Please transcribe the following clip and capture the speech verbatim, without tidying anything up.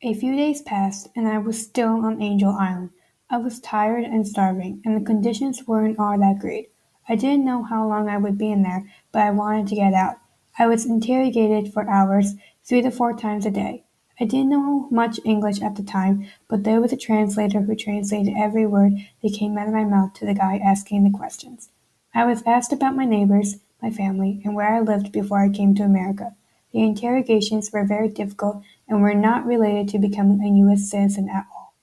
A few days passed, and I was still on Angel Island. I was tired and starving, and the conditions weren't all that great. I didn't know how long I would be in there, but I wanted to get out. I was interrogated for hours, three to four times a day. I didn't know much English at the time, but there was a translator who translated every word that came out of my mouth to the guy asking the questions. I was asked about my neighbors, my family, and where I lived before I came to America. The interrogations were very difficult and were not related to becoming a U S citizen at